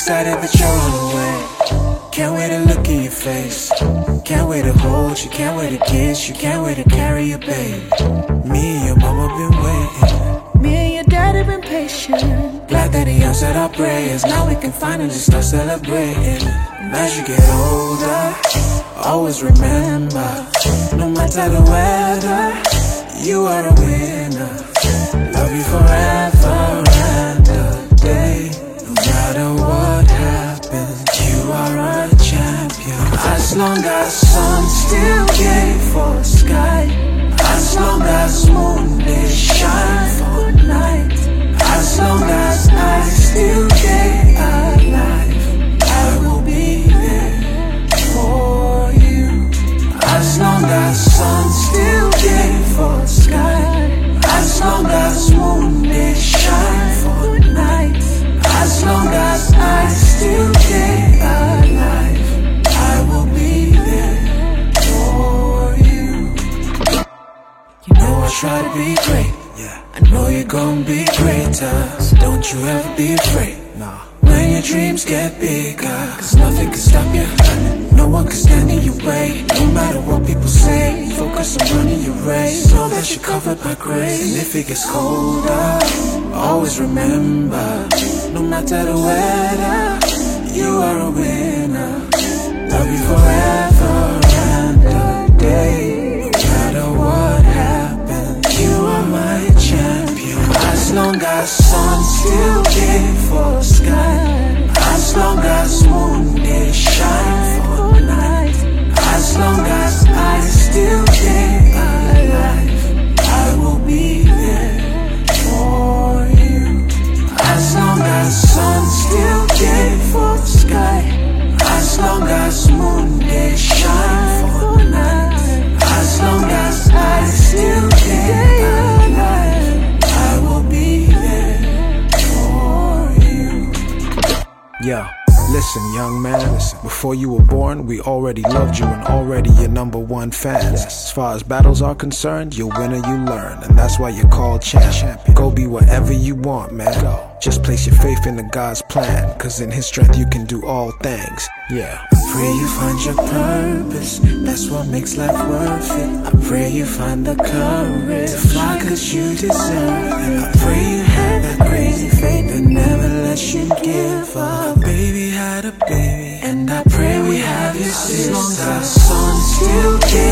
excited that you're on the way. Can't wait to look in your face. Can't wait to hold you, can't wait to kiss you, can't wait to carry your baby. Me and your mama been waiting. Me and your daddy been patient. Glad that he answered our prayers. Now we can finally start celebrating. And as you get older, always remember, no matter the weather, you are a winner. Love you forever and a day. No matter what happens, you are a champion. As long as sun still gave for sky, as long as moon they shine for night, as long as I still stay alive, I will be there for you. As long as sun still gave for sky, as long as moon they shine for night, as long as I still stay alive, I will be there for you. You know I try to be great, I know you're gonna be greater, so don't you ever be afraid. When your dreams get bigger, cause nothing can stop you, no one can stand in your way. No matter what people say, focus on running your race. Know that you're covered by grace. And if it gets colder, always remember, no matter the weather, you are a winner. Love you forever and a day. No matter what happens, you are my champion. As long as sun still gave for sky, as long as moon they shine for night, as long as I still stay alive, I will be there for you. As long as sun still gave for sky, as long as moon they shine for night, as long as I still stay alive, I will be there for you. Yeah, listen, young man, before you were born, we already loved you and already your #1 fans. As far as battles are concerned, you're winner, you learn, and that's why you're called champion. Go be whatever you want, man. Just place your faith in the God's plan, cause in his strength you can do all things. Yeah. I pray you find your purpose, that's what makes life worth it. I pray you find the courage to fly cause you deserve it. I pray you have that crazy faith that never lets you give up. Baby had a baby, and I pray we have your sister. As long as sun still gave